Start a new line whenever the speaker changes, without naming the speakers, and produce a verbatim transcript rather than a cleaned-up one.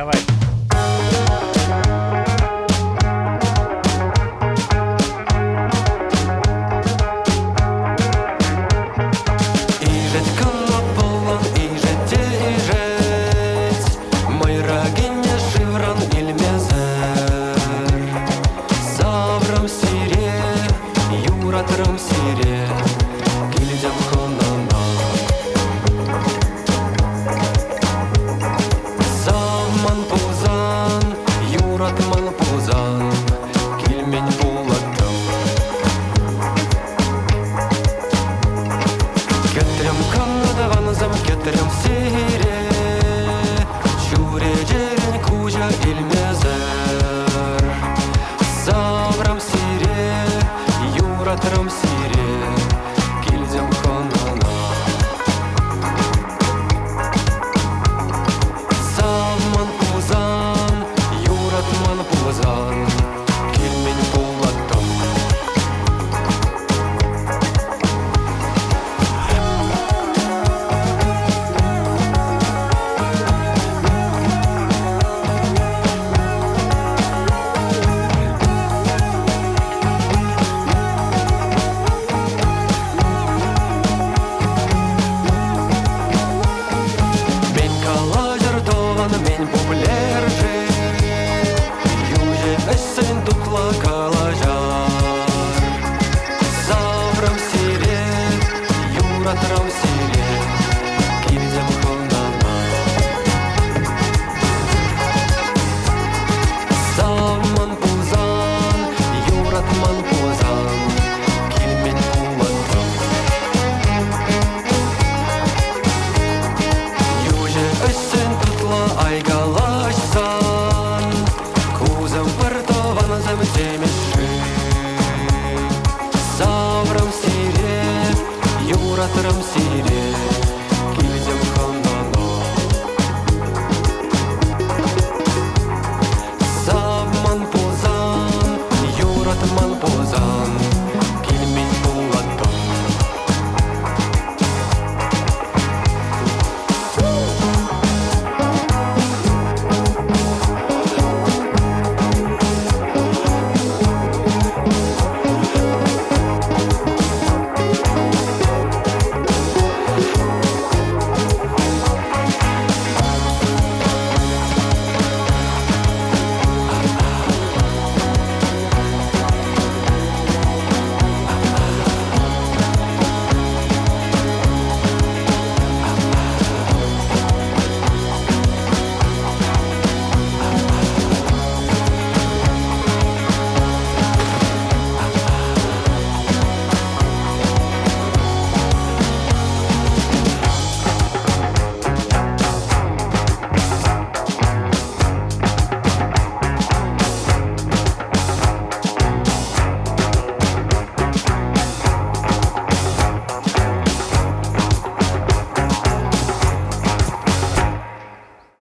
давай.
Юратырым сире, килдем хонана. Заман пузан, юратман пузан, килмен булаттым. Кетрем канадағанызым, кетрем сире, чуре жерен кужа илмезер. Саврам сире, юратырым сире, килдем хонана. Заман пузан, юратман пузан, килмен булаттым. Мен популяр же, юже эссен тутла калажар. Саврам сире, юратырым сире, килдем хонана. Заман пузан, юратман пузан, килмен булаттым. Юже эссен тутла айгалашсан, кузым пыртованызым темеши. Саврам сире, юратырым сире,